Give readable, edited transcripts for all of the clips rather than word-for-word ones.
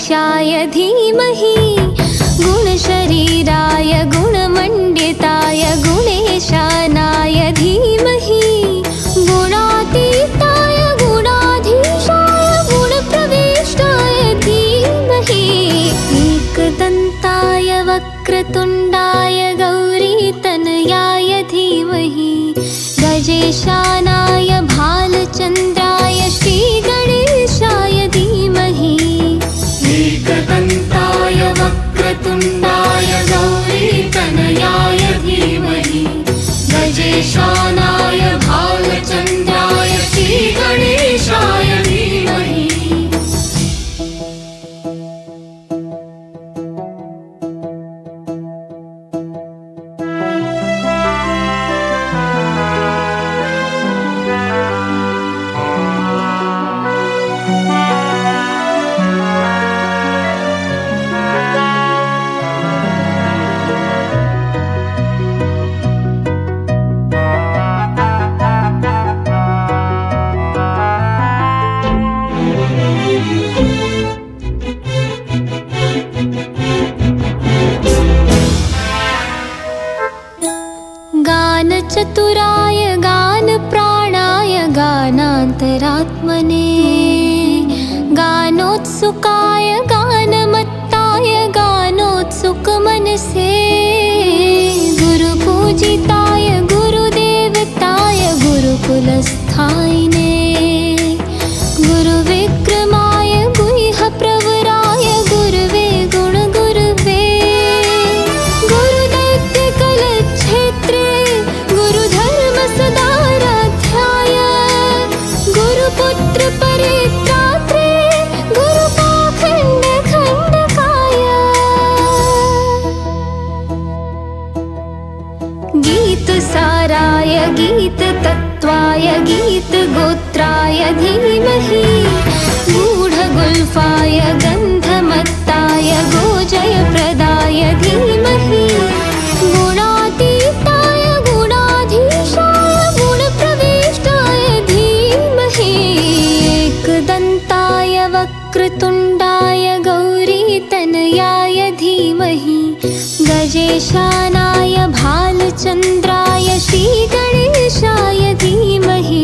गणेशाय धीमहि गुणशरीराय गुणमण्डिताय गुणेशानाय धीमहि गुणातीताय गुणाधीशाय गुणप्रविष्टाय धीमहि एकदन्ताय वक्रतुण्डाय गौरीतनयाय धीमहि गजेशानाय भालचन्द्राय श्रीगणेशाय धीमहि एकदन्ताय वक्रतुण्डाय गौरीतनयाय धीमहि गजेशानाय भालचन्द्राय श्रीगणेशाय धीमहि। गानचतुराय गानप्राणाय गानान्तरात्मने गानोत्सुकाय गानमत्ताय गानोत्सुकमनसे गुरुपूजिताय गुरुदेवताय गुरुकुलस्थायिने गुरुविक्रमाय गुह्यप्रवराय गुरुवे गुणगुरुवे गुरुदैत्यकलक्षेत्रे गुरुधर्मसदाराध्याय गुरुपुत्रपरित्रात्रे गुरुपाखण्डखण्डकाय गीतसाराय गीततत्त्वाय गीतगोत्राय धीमहि गूढगुल्फाय गन्धमत्ताय गोजयप्रदाय धीमहि गुणातीताय गुणाधीशाय गुणप्रविष्टाय धीमहि एकदन्ताय वक्रतुण्डाय गौरीतनयाय धीमहि गजेशानाय भालचन्द्राय श्रीगणेशाय धीमहि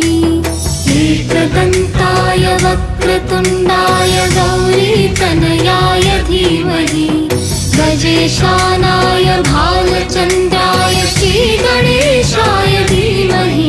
एकदन्ताय वक्रतुण्डाय गौरीतनयाय धीमहि गजेशानाय भालचन्द्राय श्रीगणेशाय धीमहि।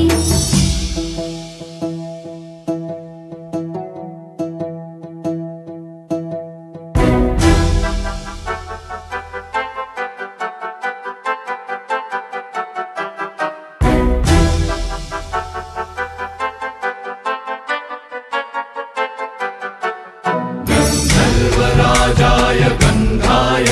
गन्धर्वराजाय गन्धाय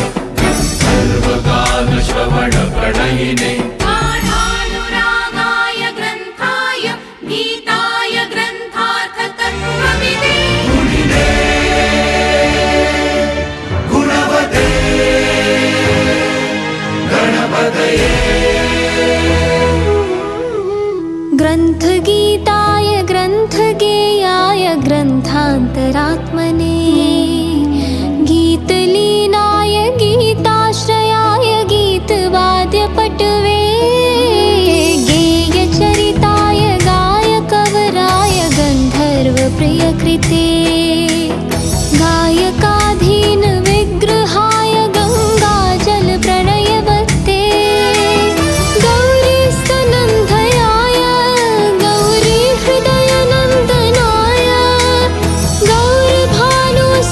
गन्धर्वगानश्रवणप्रणयिने गाढानुरागाय ग्रन्थाय गीताय ग्रन्थार्थतत्त्वविदे गुणिने गुणवते गणपतये ग्रन्थगीताय ग्रन्थगेयाय ग्रन्थान्तरात्मने गीतलीनाय गीताश्रयाय गीतवाद्यपटवे गेयचरिताय गायकवराय गन्धर्वप्रियकृते गायकाधीन विग्रहाय गङ्गाजलप्रणयवते गौरीस्तनन्धयाय गौरीहृदयनन्दनाय गौरभानुसुताय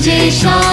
विजयशाय